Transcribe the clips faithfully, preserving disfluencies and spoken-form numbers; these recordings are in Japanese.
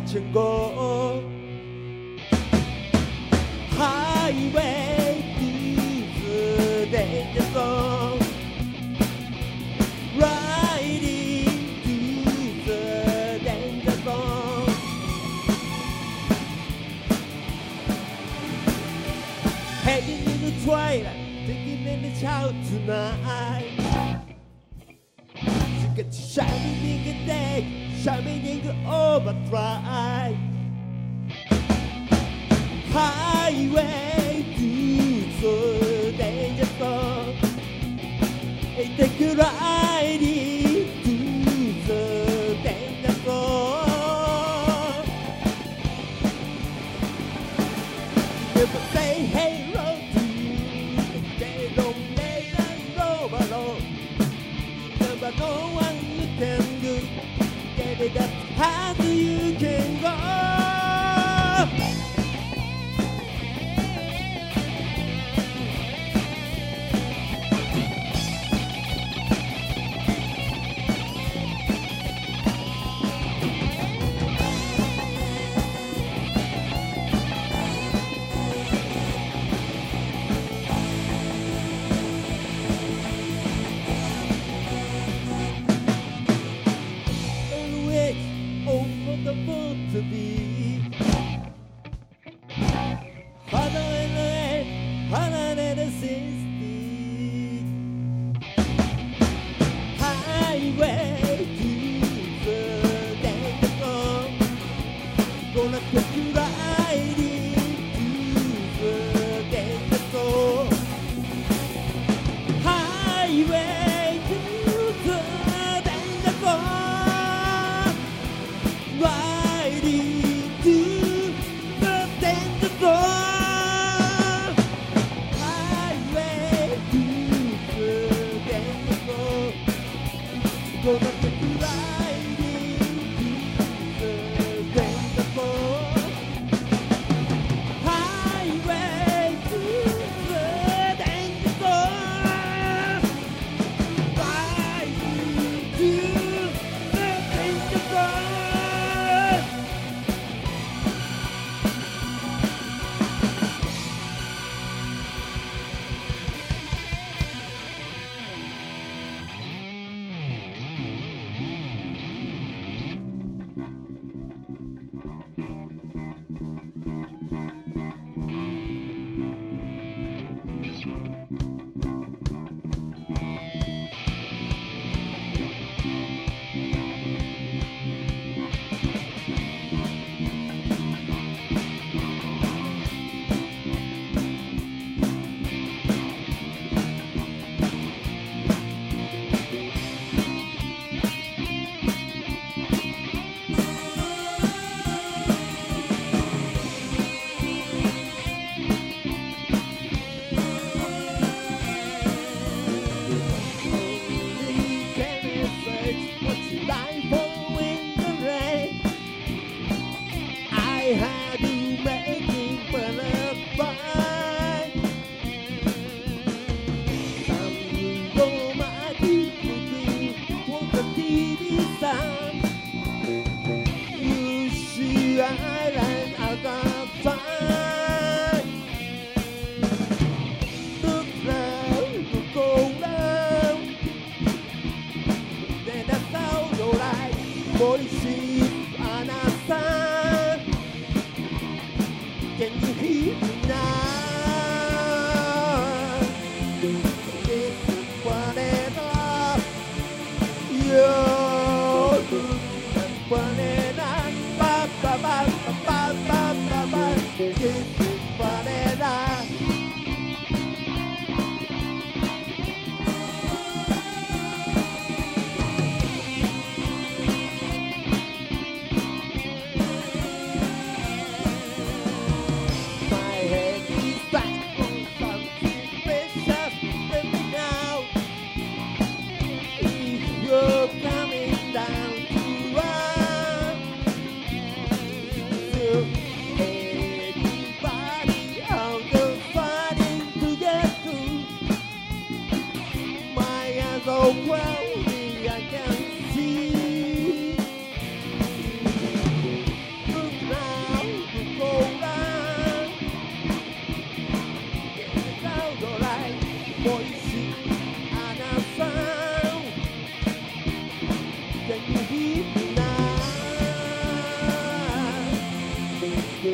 watching go highway to the danger zone, riding to the danger zone. Heading in the twilight, thinking in the shout tonight. Shining in the day, shining in the overdrive. Highway to the danger zone. Hey, take a ride to the danger zone. Never say hello to you. They don't let us go alone. Never know what you can do. Get it up, how do you can go? To be harder and the harder than the sixty highway to the danger zone. Gonna take you right into the danger zone. Highway to the danger zone. Riding to the danger zone. Highway to the danger zone. Gonna take you riding to the danger zone. Highway to the danger zone. Riding to the danger zone. I had to make it butterfly. Some go my people want the T V sound. You see I ran out of time. Look round, look go round. Then I found no light. Voices on our side. Can you hear me now? This is what it is. You're doing what it is. Ba ba ba ba ba ba ba. This is what it is. Everybody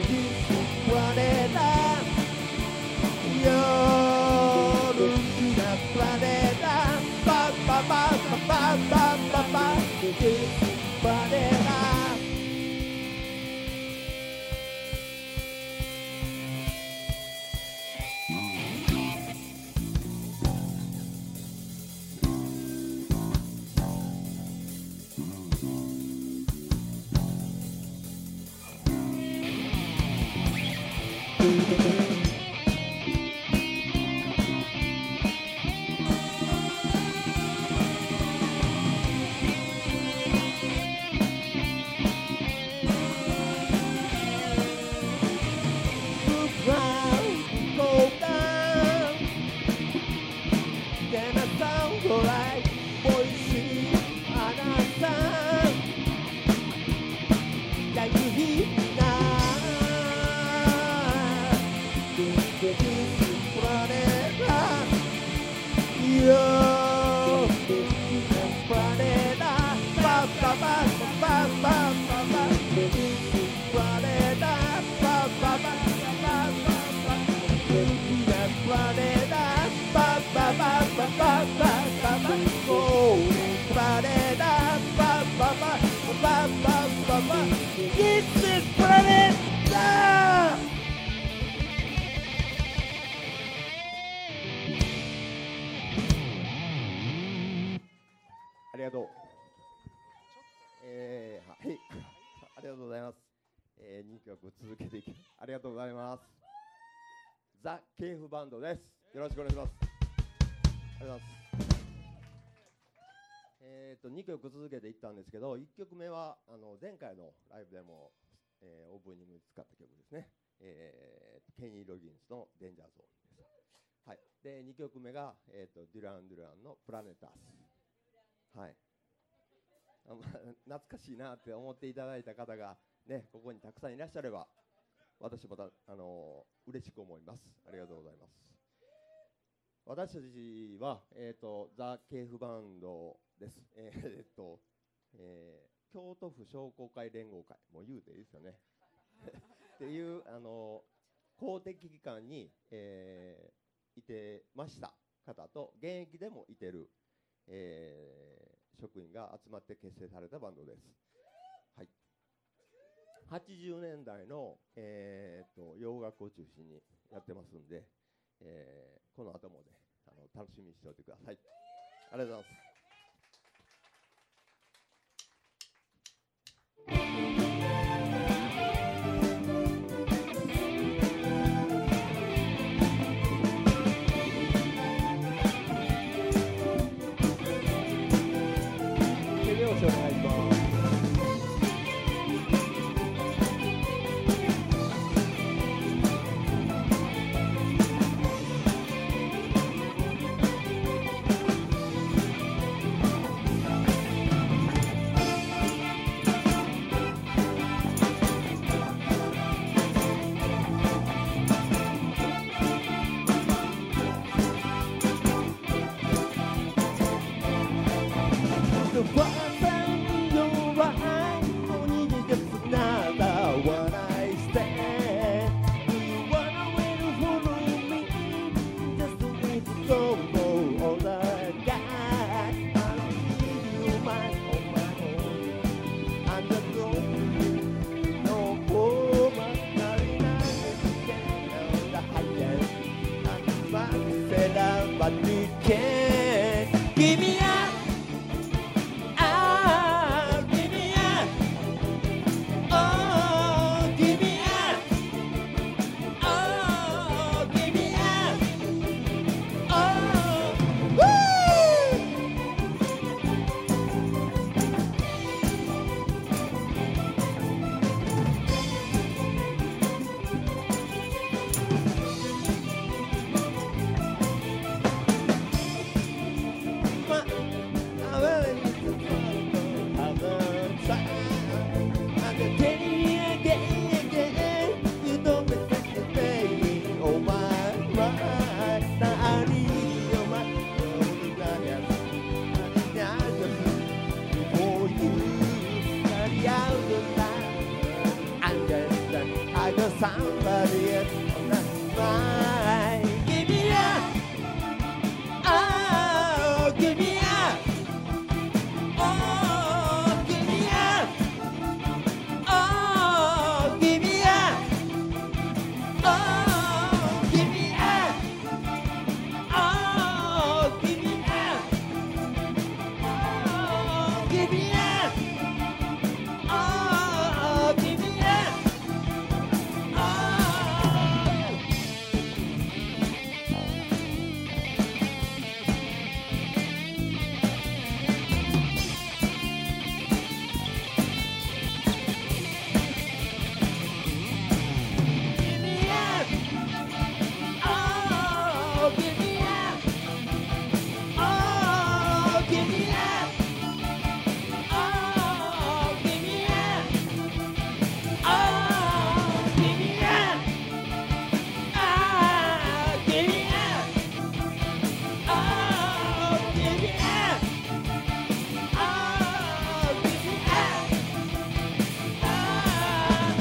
ありがとう。えー、はい、ありがとうございます。えー、にきょく続けていき、ありがとうございます。ザ・ケーフバンドです。よろしくお願いします。ありがとうございます。えーと、にきょく続けていったんですけど、いっきょくめはあの前回のライブでも、えー、オープニングに使った曲ですね。えー、ケニー・ロギンスのデンジャーゾーンです。はい、でにきょくめが、えーと、デュラン・デュランのプラネタス。はい、あ、まあ、懐かしいなって思っていただいた方が、ね、ここにたくさんいらっしゃれば私もた、あのー、嬉しく思います。ありがとうございます。私たちは、えーと、ザ・ケーフバンドです。えーっと、えー、京都府商工会連合会、もう言うていいですよねっていう、あのー、公的機関に、えー、いてました方と現役でもいてる、えー、職員が集まって結成されたバンドです。はい、はちじゅうねんだいの、えー、と洋楽を中心にやってますんで、えー、この後もね、あの楽しみにしておいてください。ありがとうございます。手拍子お願いします。 somebody else on that mind. Give me up, oh, give me up, oh, give me up, oh, give me up, oh, give me up, oh, give me up, oh, give me up, oh, give me up, oh. Give me up, oh, give me up, oh, give me up, oh, give me up, oh, give me up, ah, give me up, oh, give me up, oh, give me up, ah.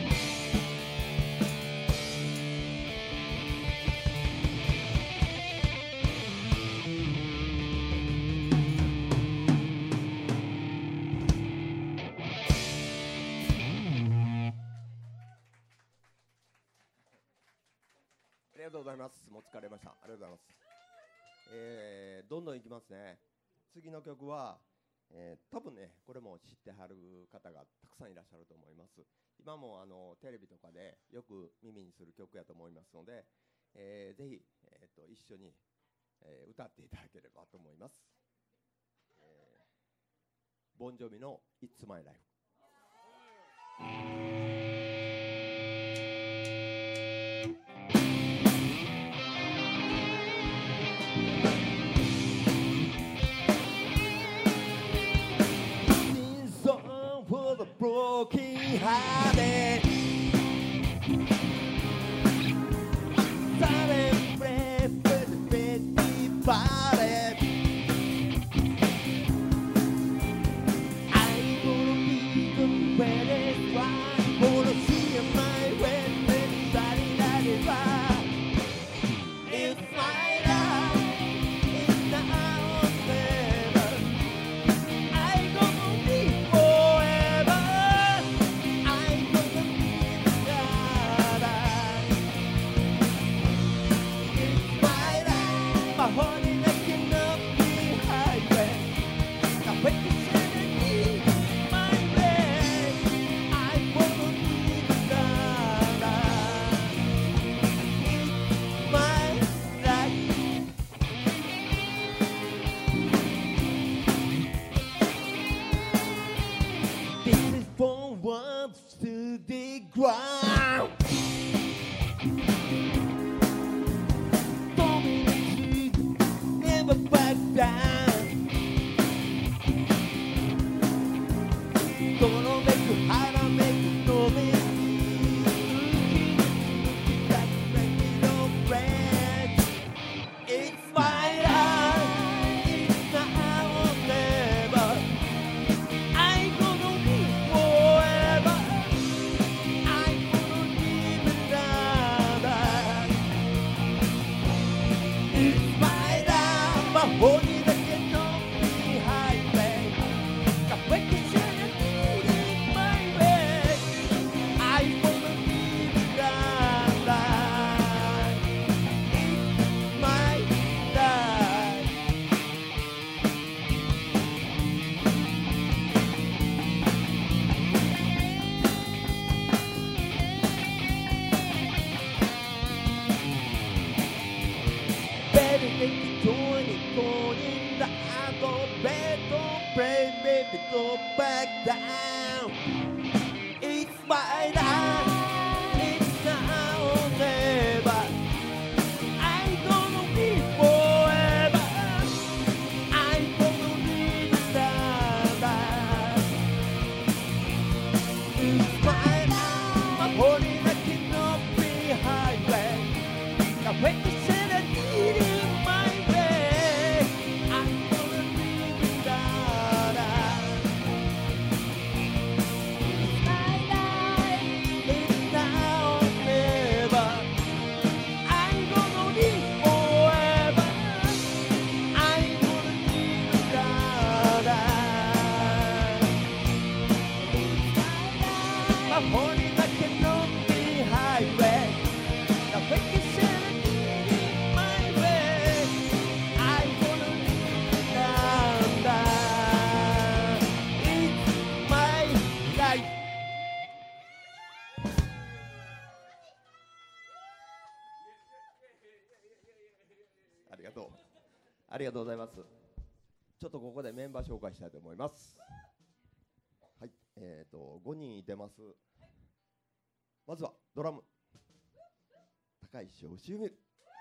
ありがとうございます。もう疲れました。ありがとうございます。えー、どんどんいきますね。次の曲は、えー、多分ね、これも知ってはる方がたくさんいらっしゃると思います。今もあのテレビとかでよく耳にする曲やと思いますので、えー、ぜひ、えー、と一緒に、えー、歌っていただければと思います。えー、ボンジョビの It's My Life。Song for the broken hearted, silent breath for the dead departed. I wanna be the wedding bride, wanna see my wedding body that is right. It's my life, it's now or never. I gonna be forever. I gonna be the guy. It's my life, my heart is aching up the highway. I wait to see my way. I wanna be the guy. It's my life. This is from once to the ground. Stormy streets, never back down. Gonna make you hide, I'll make you know me. That make me no friend. It's my life, it's now or never. I gonna live forever. I gonna live another. It's my life, my holy that can know me highway. The vacation and leading my way. I wanna live another. It's my life. Better make it twenty, twenty, the I go back, don't pray, baby, go back down. It's my life, it's now or never. I gonna live forever. I gonna live another. It's my life, my holy that cannot be highway. The way to say that it is my way. I'm gonna live another. とうありがとうございます。ちょっとここでメンバー紹介したいと思います。はい、えーとごにんいてます。まずはドラム高石義文、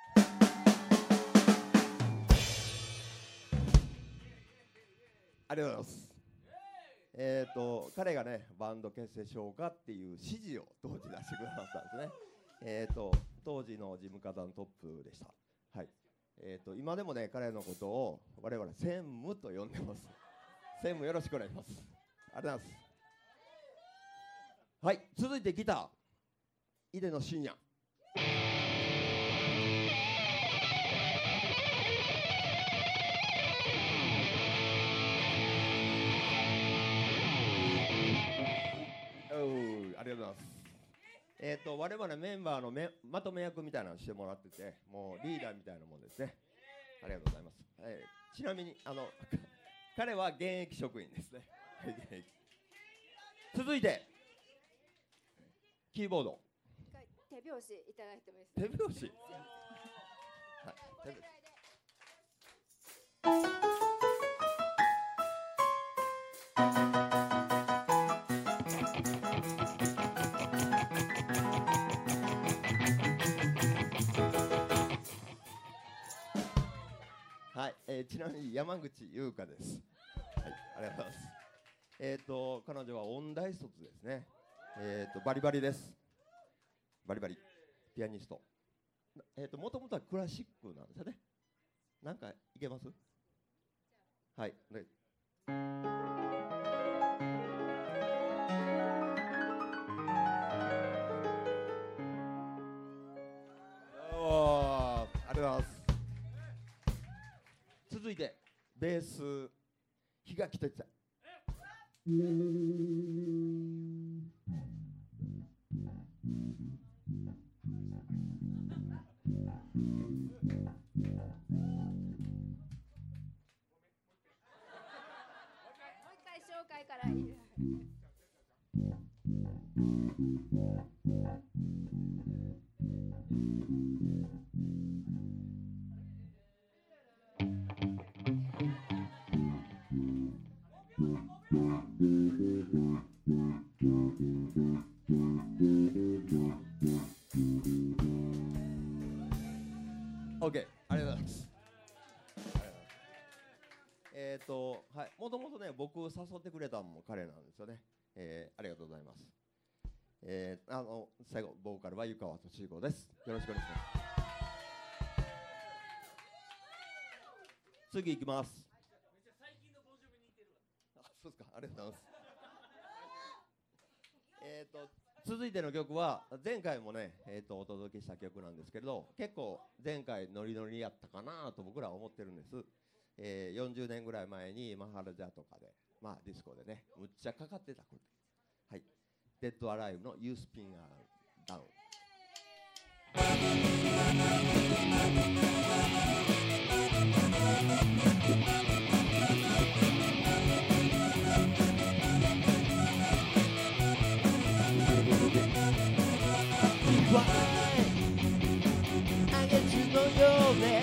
ありがとうございます。えーと彼がねバンド結成しようかっていう指示を当時出してくださったんですね。えーと当時の事務方のトップでした。はい。えーと今でもね彼のことを我々専務と呼んでます。専務よろしくお願いします。ありがとうございます。はい、続いてギター井出野真也。ありがとうございます。えっと我々メンバーのめまとめ役みたいなのをしてもらってて、もうリーダーみたいなもんですね。ありがとうございます。えー、ちなみにあの彼は現役職員ですね。続いてキーボード。 手拍子いただいてもいいですか。 手拍子。はい。手拍子。はい、えー、ちなみに山口優香です。はい、ありがとうございます。えっと彼女は音大卒ですね。えっとバリバリです。バリバリピアニスト。えっともともとはクラシックなんですよね。なんかいけます？はい。ね、おー、ありがとうございます。続いてベース檜垣哲也。 紹介からいい。 オーケー、ありがとうございます。えっと、はい、もともとね、僕を誘ってくれたのも彼なんですよね。えー、ありがとうございます。えー、あの、最後、ボーカルは湯川敏彦です。よろしくお願いします。次行きます。あ、そうですか、ありがとうございます。えっと、続いての曲は、前回もね、えーと、お届けした曲なんですけれど、結構前回ノリノリやったかなと僕らは思ってるんです。えー、よんじゅうねんぐらい前にマハラジャとかで、まあディスコでね、むっちゃかかってた。はい、デッドアライブの You Spin Down。 あげつのようね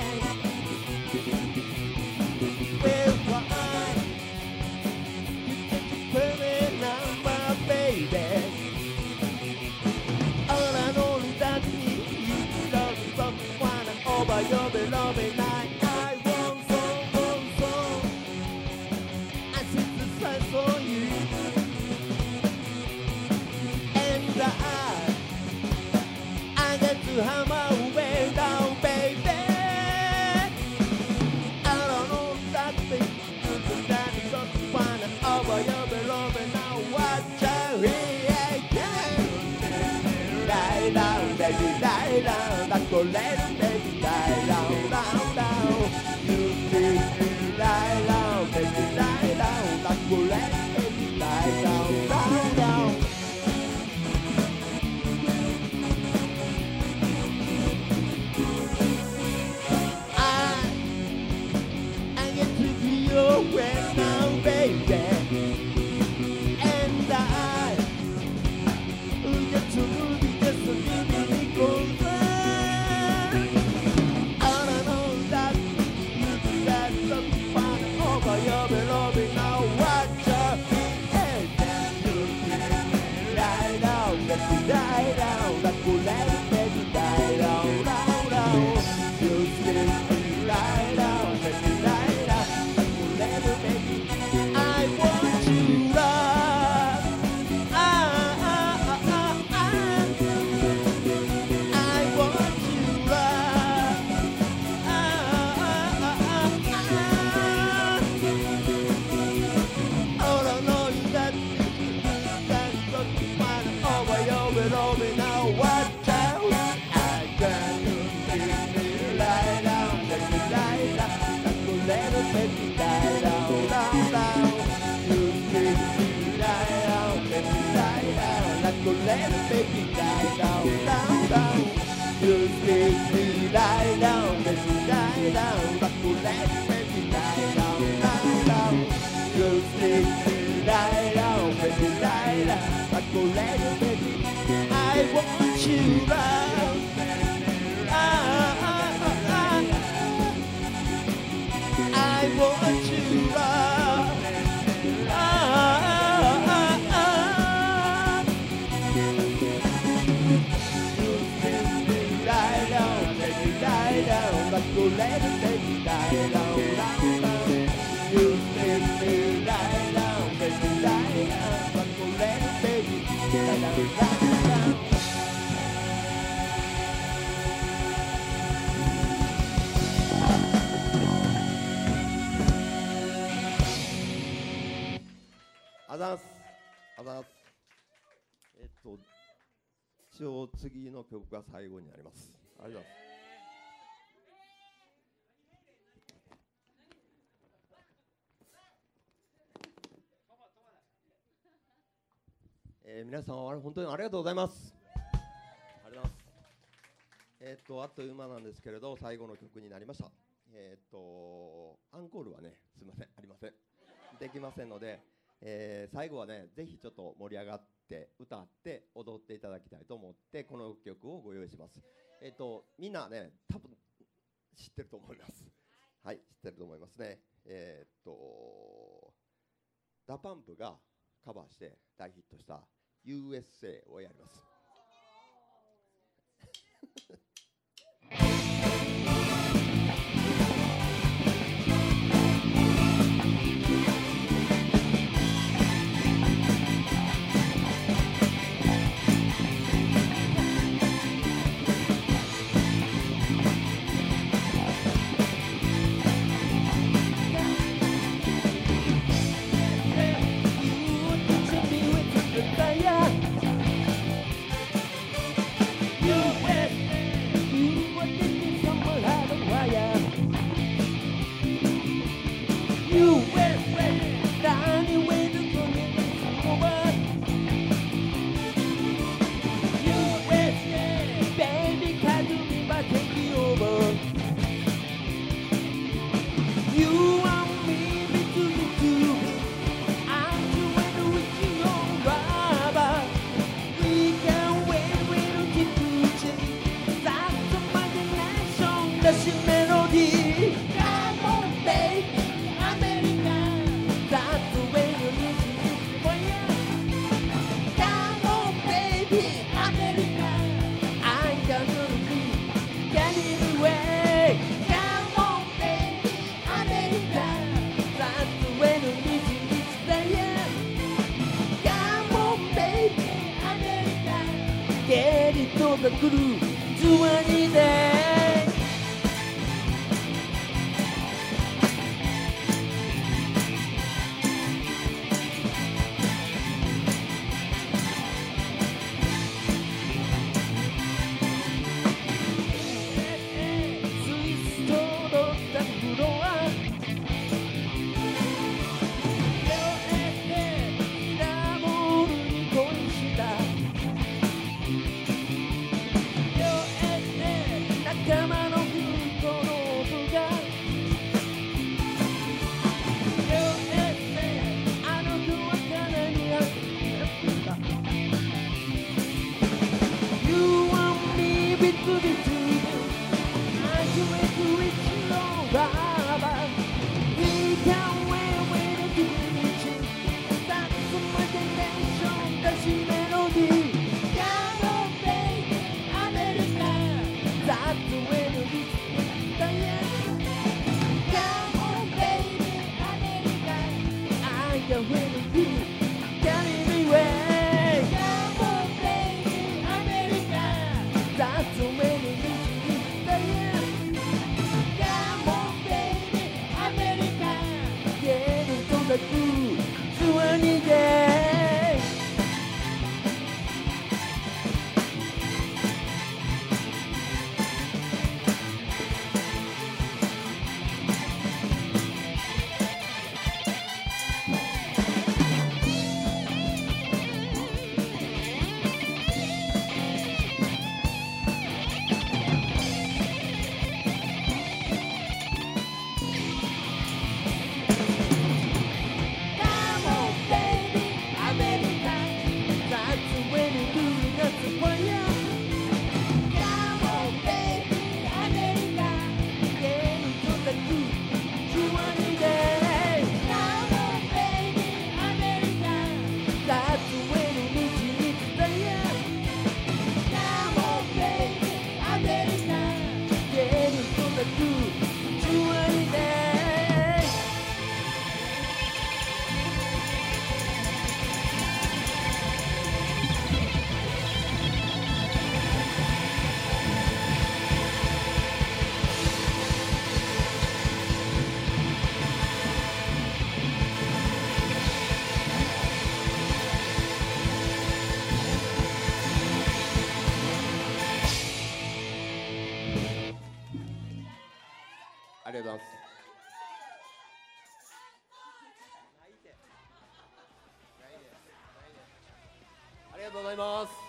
down, down, down. You take me lie down, baby, lie down. Back to let baby, lie down, down, down. You take me lie down, baby, lie down. Back to let baby, I want you love. Ah, ah, ah, ah. I want you love. Ah, ah, ah, ah. You take me lie down, baby, lie down. Back to let baby, lie down, down, down. You take me lie down, baby, lie down. Back to let baby, lie down, down, down.あざーす。あざーす。えっと、一応次の曲が最後になります。ありがとうございます。えー、皆さん本当にありがとうございます。ありがとうございます。えっとあっという間なんですけれど最後の曲になりました。えっとアンコールはねすみませんありませんできませんので。えー、最後はねぜひちょっと盛り上がって歌って踊っていただきたいと思ってこの曲をご用意します。えっとみんなね多分知ってると思います。はい知ってると思いますね。えー、っとダパンプがカバーして大ヒットした ユーエスエー をやります。が来るつわりでりがとうございます。ありがとうございます。